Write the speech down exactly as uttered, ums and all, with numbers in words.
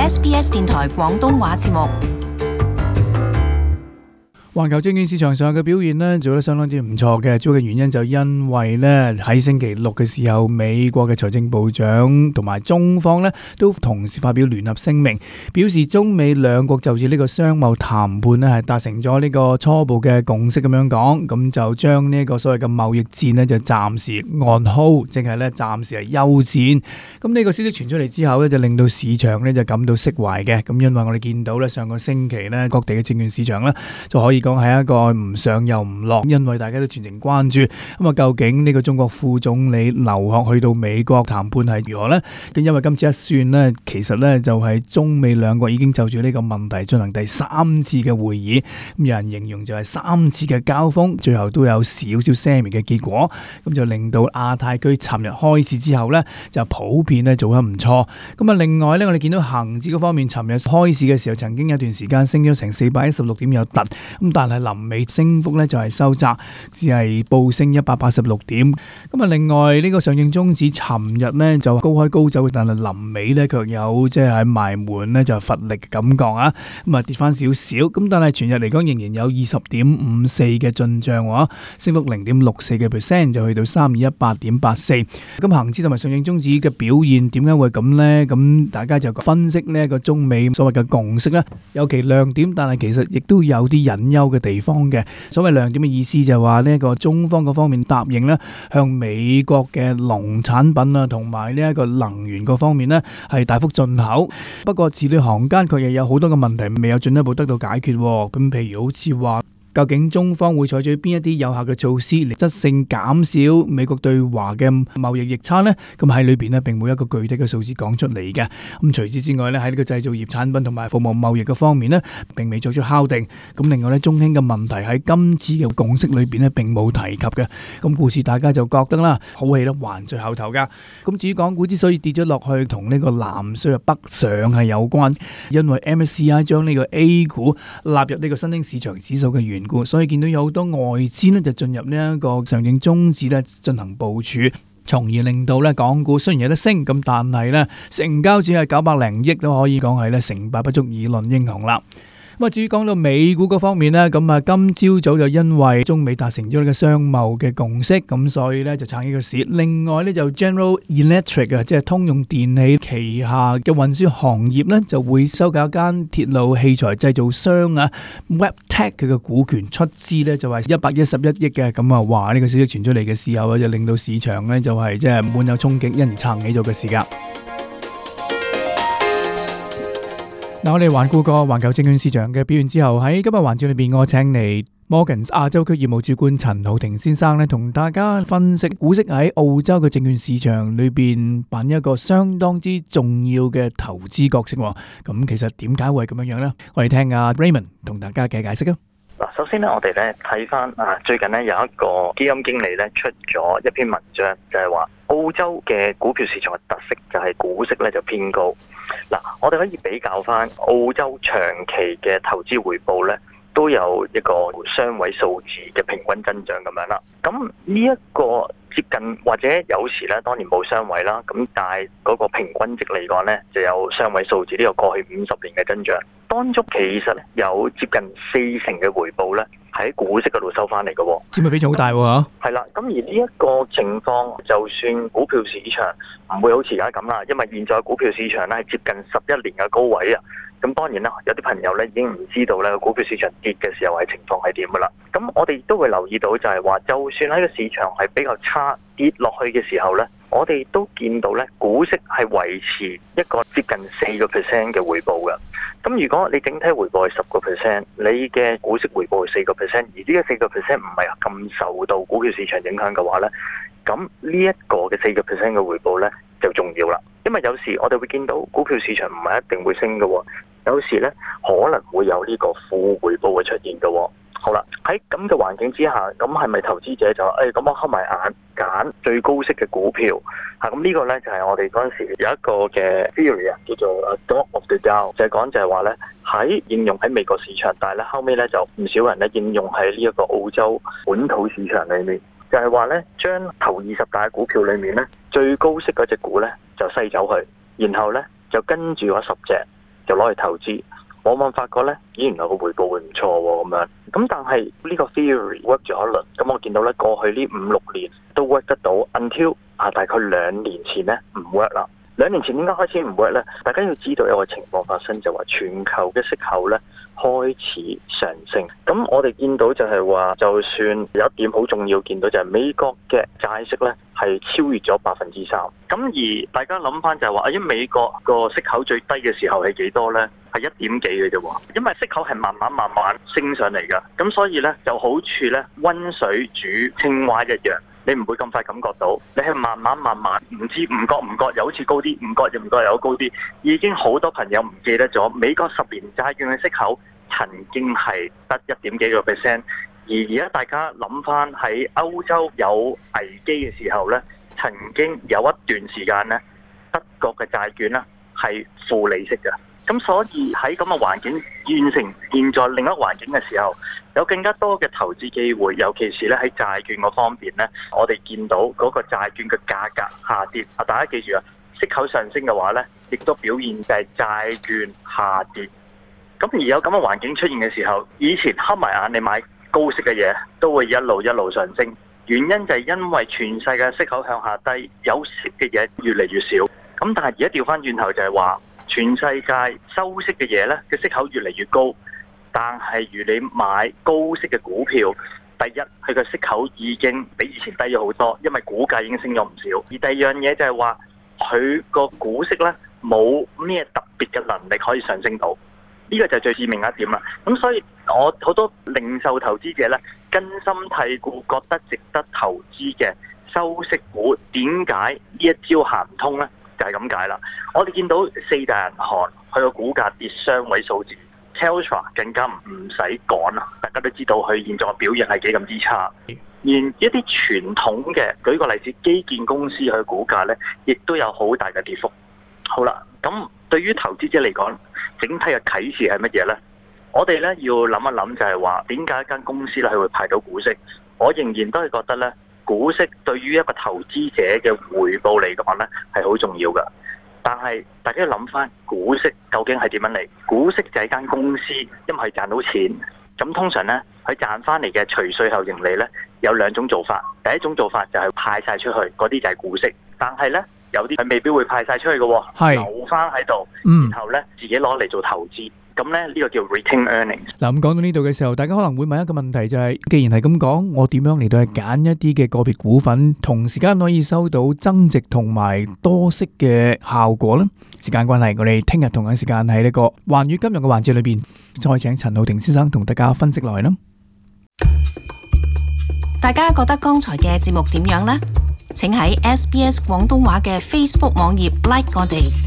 S B S 電台廣東話節目。 環球證券市場上嘅表現呢，做得相當之唔錯嘅，主要嘅原因就因為呢喺星期六嘅時候，美國嘅財政部長同埋中方呢都同時發表聯合聲明，表示中美兩國就住呢個商貿談判呢係達成咗呢個初步嘅共識咁樣講，咁就將呢個所謂嘅貿易戰呢就暫時 on hold， 即係呢暫時係休戰。咁呢個消息傳出嚟之後呢，就令到市場呢就感到釋懷嘅，咁因為我哋見到呢上個星期呢各地嘅證券市場呢就可以講係一個唔上又唔落，因為大家都全程關注咁啊，究竟呢個中國副總理劉鶴去到美國談判係如何呢？咁因為今次一算呢，其實呢就係中美兩國已經就住呢個問題進行第三次嘅會議，咁有人形容就係三次嘅交鋒，最後都有少少些微嘅結果，咁就令到亞太區尋日開市之後呢，就普遍呢做得唔錯。咁啊，另外呢，我哋見到恒指嗰方面，尋日開市嘅時候曾經有段時間升咗成四百一十六點有突，咁但係臨尾升幅咧就係收窄，只係報升一百八十六點。咁啊，另外呢個上證綜指尋日呢就高開高走，但係臨尾呢卻有即係喺埋門呢就乏力嘅感覺啊。咁啊跌翻少少，咁但係全日嚟講仍然有二十點五四嘅進賬喎，升幅零點六四嘅 percent 就去到三二一八點八四。咁恒指同埋上證綜指嘅表現點解會咁呢？咁大家就分析呢個中美所謂嘅共識呢，有其亮點，但係其實亦都有啲隱憂嘅地方嘅。所謂亮點嘅意思就係話呢個中方嗰方面答應呢向美國嘅農產品啊同埋呢一個能源嗰方面呢係大幅進口，不過字裏行間佢又有好多嘅問題未有進一步得到解決。咁譬如好似話，究竟中方會採取邊一啲有效嘅措施嚟質性減少美國對華嘅貿易逆差呢？咁喺裏邊呢並冇一個具體嘅數字講出嚟嘅。咁除此之外呢，喺呢個製造業產品同埋服務貿易嘅方面呢，並未作出敲定。咁另外呢，中興嘅問題喺今次嘅共識裏邊呢並冇提及嘅。咁故事大家就覺得啦，好戲呢還在後頭噶。咁至於港股之所以跌咗落去，同呢個南水北上係有關，因為 M S C I 將呢個 A 股納入呢個新興市場指數嘅緣故，所以見到有好多外資呢就進入呢一個上證綜指呢進行部署，從而令到呢港股雖然有得升，咁但係呢成交只係九百零億，都可以講係呢成敗不足以論英雄啦。咁啊，至於講到美股嗰方面呢，咁啊，今朝早就因為中美達成咗呢個商貿嘅共識，咁所以呢就撐起個市。另外呢，就 General Electric 啊，即係通用電氣旗下嘅運輸行業呢，就會收購一間鐵路器材製造商啊 Wabtec 佢嘅股權出資呢，就係一百一十一億嘅。咁啊，話呢個消息傳出嚟嘅時候啊，就令到市場呢就係即係滿有憧憬，因而撐起咗嘅時間。嗱，我哋環顧過環球證券市場嘅表現之後，喺今日環節裏邊，我請嚟 Morgans 亞洲區業務主管陳浩霆先生咧，同大家分析股息喺澳洲嘅證券市場裏邊扮一個相當之重要嘅投資角色。咁其實點解會係咁樣樣呢？我哋聽阿 Raymond 同大家嘅解釋啊。 嗱，首先咧，我哋咧睇翻啊，最近咧有一個基金經理咧出咗一篇文章，就係話澳洲嘅股票市場嘅特色就係股息咧就偏高。嗱，我哋可以比較翻澳洲長期嘅投資回報咧，都有一個雙位數字嘅平均增長咁樣啦。咁呢一個接近或者有時咧，當然冇雙位啦。咁但係嗰個平均值嚟講咧，就有雙位數字呢個過去五十年嘅增長。當中其實有接近四成嘅回報咧，喺股息嗰度收翻嚟嘅喎， 佔嘅比重好大喎。 係啦，咁而呢一個情況，就算股票市場唔會好似而家咁啦，因為現在股票市場咧係接近十一年嘅高位啊。咁當然啦，有啲朋友咧已經唔知道咧股票市場跌嘅時候係情況係點噶啦。咁我哋都會留意到就係話，就算喺個市場係比較差跌落去嘅時候咧，我哋都見到咧股息係維持一個接近四個 percent 嘅回報嘅。咁如果你整體回報係十個 percent，你嘅股息回報係四個 percent，而呢個四個 percent 唔係咁受到股票市場影響嘅話咧，咁呢一個嘅四個 percent 嘅回報咧就重要啦。因為有時我哋會見到股票市場唔係一定會升嘅，有時咧可能會有呢個負回報嘅出現嘅。好啦，喺咁嘅環境之下，咁係咪投資者就誒咁我開埋眼揀最高息嘅股票？嚇，咁呢個咧就係我哋嗰陣時有一個嘅 theory 啊，叫做 Dog of the Dow，就係講就係話咧喺應用喺美國市場，但係咧後尾咧就唔少人咧應用喺呢一個澳洲本土市場裏面，就係話咧將頭二十大股票裏面咧最高息嗰隻股咧就篩走去，然後咧就跟住嗰十隻就攞去投資，往往發覺咧，咦原來個回報會唔錯喎咁樣。咁但係呢個 theory work 咗一輪，咁我見到咧過去呢五六年都 work 得到 until 啊大概兩年前咧唔 work 啦。兩年前點解開始唔 work 咧？大家要知道有個情況發生，就話全球嘅息口咧開始上升。咁我哋見到就係話，就算有一點好重要，見到就係美國嘅債息咧係超越咗百分之三。咁而大家諗翻就係話，啊，因為美國個息口最低嘅時候係幾多咧？係一點幾嘅啫喎。因為息口係慢慢慢慢升上嚟㗎，咁所以咧就好似咧溫水煮青蛙一樣。你唔會咁快感覺到，你係慢慢慢慢，唔知唔覺唔覺又好似高啲，唔覺又唔覺又高啲，已經好多朋友唔記得咗，美國十年債券嘅息口曾經係得一點幾個 percent， 而而家大家諗翻喺歐洲有危機嘅時候呢，曾經有一段時間呢，德國嘅債券呢係負利息嘅。咁所以喺咁嘅環境變成現在另一個環境嘅時候，有更加多嘅投資機會，尤其是咧喺債券嗰方面咧，我哋見到嗰個債券嘅價格下跌。啊，大家記住啊，息口上升嘅話咧，亦都表現就係債券下跌。咁而有咁嘅環境出現嘅時候，以前黑埋眼你買高息嘅嘢，都會一路一路上升。原因就係因為全世界息口向下低，有息嘅嘢越嚟越少。咁但係而家調翻轉頭就係話，全世界收息嘅嘢咧嘅息口越嚟越高，但係如你買高息嘅股票，第一佢嘅息口已經比以前低咗好多，因為股價已經升咗唔少。而第二樣嘢就係話，佢個股息咧冇咩特別嘅能力可以上升到，呢個就係最致命一點啦。咁所以我好多零售投資者咧根深蒂固覺得值得投資嘅收息股，點解呢一招行唔通咧？就係咁解啦。我哋見到四大銀行佢個股價跌雙位數字， Telstra 更加唔使講啦，大家都知道佢現在表現係幾咁之差。而一啲傳統嘅，舉個例子，基建公司佢股價呢，亦都有好大嘅跌幅。好啦，咁對於投資者嚟講，整體嘅啟示係乜嘢呢？我哋呢要諗一諗，就係話點解一間公司咧佢會派到股息？我仍然都係覺得呢。股息對於一個投資者嘅回報嚟講呢係好重要㗎，但係大家要諗翻股息究竟係點樣嚟？股息就係間公司因為賺到錢，咁通常呢，佢賺翻嚟嘅除稅後盈利呢有兩種做法。第一種做法就係派晒出去，嗰啲就係股息。但係呢，有啲佢未必會派晒出去嘅，係留翻喺度，然後呢自己攞嚟做投資。咁咧呢個叫 retain earnings。嗱，咁講到呢度嘅時候，大家可能會問一個問題，就係既然係咁講，我點樣嚟到去揀一啲嘅個別股份，同時間可以收到增值同埋多息嘅效果呢？時間關係，我哋聽日同樣時間喺呢個環宇金融嘅環節裏邊，再請陳浩霆先生同大家分析落去啦。 大家覺得剛才嘅節目點樣呢？請喺 S B S 廣東話嘅 Facebook 網頁 like 我哋。